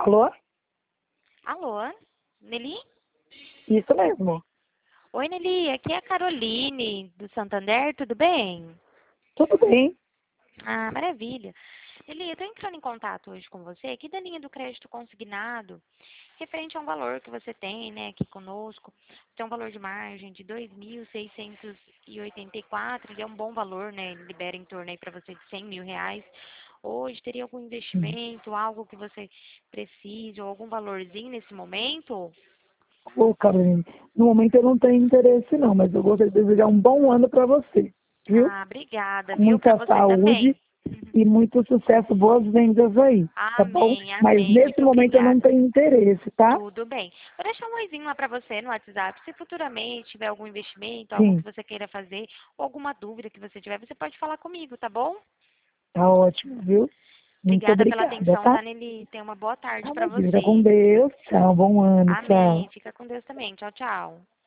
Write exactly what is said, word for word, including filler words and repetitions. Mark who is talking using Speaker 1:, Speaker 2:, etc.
Speaker 1: Alô?
Speaker 2: Alô, Nelly?
Speaker 1: Isso mesmo.
Speaker 2: Oi, Nelly, aqui é a Caroline, do Santander, tudo bem?
Speaker 1: Tudo bem.
Speaker 2: Ah, maravilha. Nelly, eu estou entrando em contato hoje com você aqui da linha do crédito consignado, referente a um valor que você tem, né, aqui conosco. Tem um valor de margem de dois mil seiscentos e oitenta e quatro, ele é um bom valor, né, ele libera em torno aí para você de cem mil reais. Hoje, teria algum
Speaker 1: Sim.
Speaker 2: investimento, algo que você precise, ou algum valorzinho nesse momento?
Speaker 1: Ô, Caroline, no momento eu não tenho interesse não, mas eu gostaria de desejar um bom ano para você, viu?
Speaker 2: Ah, obrigada,
Speaker 1: Com
Speaker 2: viu? Para
Speaker 1: muita
Speaker 2: você
Speaker 1: saúde
Speaker 2: também.
Speaker 1: e muito sucesso, boas vendas aí, tá bom?
Speaker 2: Amém,
Speaker 1: Mas
Speaker 2: amém.
Speaker 1: nesse
Speaker 2: Muito
Speaker 1: momento eu não
Speaker 2: obrigada.
Speaker 1: tenho interesse, tá?
Speaker 2: Tudo bem. Vou deixar um oizinho lá para você no WhatsApp. Se futuramente tiver algum investimento, algo que
Speaker 1: Sim,
Speaker 2: você queira fazer, ou alguma dúvida que você tiver, você pode falar comigo, tá bom?
Speaker 1: tá ótimo, viu? Muito
Speaker 2: Obrigada pela
Speaker 1: obrigada,
Speaker 2: atenção,
Speaker 1: tá?
Speaker 2: tá, Nelly? Tenha uma boa tarde
Speaker 1: Tá,
Speaker 2: para
Speaker 1: mas fica com
Speaker 2: você.
Speaker 1: Deus. Tchau, bom ano, tchau.
Speaker 2: Amém. Fica com Deus também. Tchau, tchau.